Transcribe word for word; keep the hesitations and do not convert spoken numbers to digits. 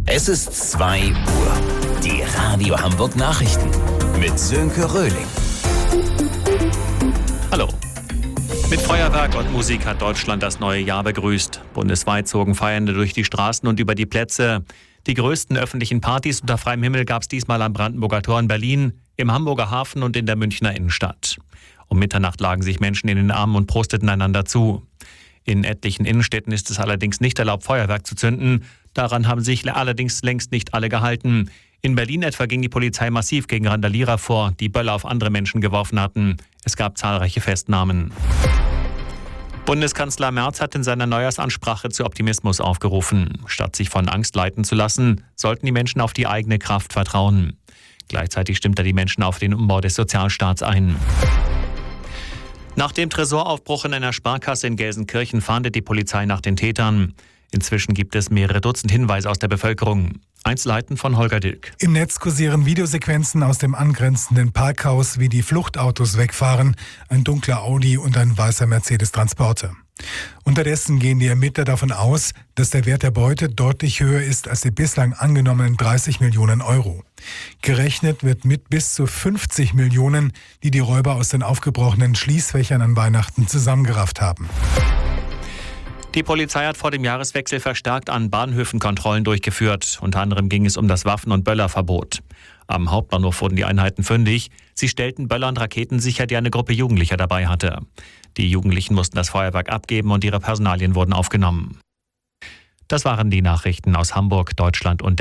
Es ist zwei Uhr. Die Radio Hamburg Nachrichten mit Sönke Röhling. Hallo. Mit Feuerwerk und Musik hat Deutschland das neue Jahr begrüßt. Bundesweit zogen Feiernde durch die Straßen und über die Plätze. Die größten öffentlichen Partys unter freiem Himmel gab es diesmal am Brandenburger Tor in Berlin, im Hamburger Hafen und in der Münchner Innenstadt. Um Mitternacht lagen sich Menschen in den Armen und prosteten einander zu. In etlichen Innenstädten ist es allerdings nicht erlaubt, Feuerwerk zu zünden. Daran haben sich allerdings längst nicht alle gehalten. In Berlin etwa ging die Polizei massiv gegen Randalierer vor, die Böller auf andere Menschen geworfen hatten. Es gab zahlreiche Festnahmen. Bundeskanzler Merz hat in seiner Neujahrsansprache zu Optimismus aufgerufen. Statt sich von Angst leiten zu lassen, sollten die Menschen auf die eigene Kraft vertrauen. Gleichzeitig stimmt er die Menschen auf den Umbau des Sozialstaats ein. Nach dem Tresoraufbruch in einer Sparkasse in Gelsenkirchen fahndet die Polizei nach den Tätern. Inzwischen gibt es mehrere Dutzend Hinweise aus der Bevölkerung. Einzelheiten von Holger Dilk. Im Netz kursieren Videosequenzen aus dem angrenzenden Parkhaus, wie die Fluchtautos wegfahren, ein dunkler Audi und ein weißer Mercedes-Transporter. Unterdessen gehen die Ermittler davon aus, dass der Wert der Beute deutlich höher ist als die bislang angenommenen dreißig Millionen Euro. Gerechnet wird mit bis zu fünfzig Millionen, die die Räuber aus den aufgebrochenen Schließfächern an Weihnachten zusammengerafft haben. Die Polizei hat vor dem Jahreswechsel verstärkt an Bahnhöfen Kontrollen durchgeführt. Unter anderem ging es um das Waffen- und Böllerverbot. Am Hauptbahnhof wurden die Einheiten fündig. Sie stellten Böller und Raketen sicher, die eine Gruppe Jugendlicher dabei hatte. Die Jugendlichen mussten das Feuerwerk abgeben und ihre Personalien wurden aufgenommen. Das waren die Nachrichten aus Hamburg, Deutschland und der